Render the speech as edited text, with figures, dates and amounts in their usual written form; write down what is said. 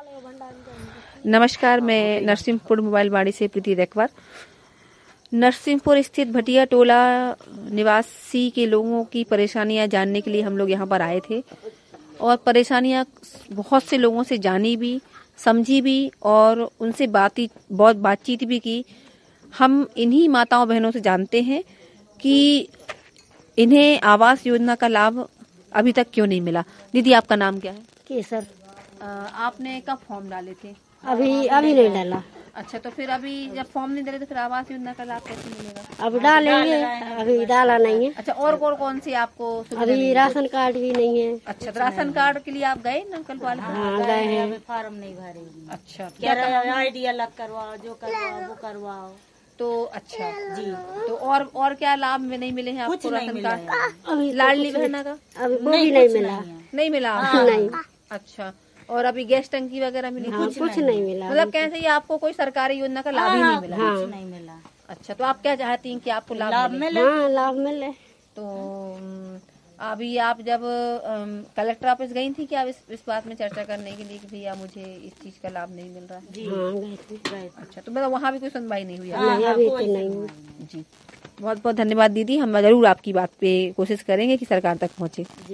नमस्कार, मैं नरसिंहपुर मोबाइल वाड़ी से प्रीति रेखवार। नरसिंहपुर स्थित भटिया टोला निवासी के लोगों की परेशानियां जानने के लिए हम लोग यहाँ पर आए थे और परेशानियां बहुत से लोगों से जानी भी, समझी भी और उनसे बहुत बातचीत भी की। हम इन्हीं माताओं बहनों से जानते हैं कि इन्हें आवास योजना का लाभ अभी तक क्यों नहीं मिला। दीदी, आपका नाम क्या है? केसर। आपने कब फॉर्म डाले थे? अभी नहीं डाला। अच्छा, तो फिर अभी जब फॉर्म नहीं डाले तो फिर आवास योजना का लाभ कैसे मिलेगा? अब डालेंगे, अभी डाला नहीं है। अच्छा, और कौन सी आपको अभी राशन कार्ड भी नहीं है। अच्छा, तो राशन कार्ड के लिए आप गए ना कल वाले? हाँ, गए हैं। फार्म नहीं भरे। अच्छा, क्या आईडी अलग करवाओ, जो करवाओ वो करवाओ। तो अच्छा जी, तो और क्या लाभ में नहीं मिले हैं आपको? राशन कार्ड, अभी लाडली बहना का अभी वो भी नहीं मिला। नहीं मिला? नहीं। अच्छा, और अभी गैस टंकी वगैरह मिली? कुछ नहीं मिला। मतलब कैसे ही आपको कोई सरकारी योजना का लाभ ही नहीं मिला? कुछ नहीं मिला। अच्छा, तो आप क्या चाहती हैं कि आपको लाभ मिले? हाँ, लाभ मिले। तो अभी आप जब कलेक्टर ऑफिस गई थी क्या इस बात में चर्चा करने के लिए कि भैया मुझे इस चीज का लाभ नहीं मिल रहा है? जी हाँ, गए थे। अच्छा, तो मतलब वहाँ भी कोई सुनवाई नहीं हुई? नहीं, अभी तो नहीं। जी, बहुत बहुत धन्यवाद दीदी। हम जरूर आपकी बात पे कोशिश करेंगे कि सरकार तक पहुँचे।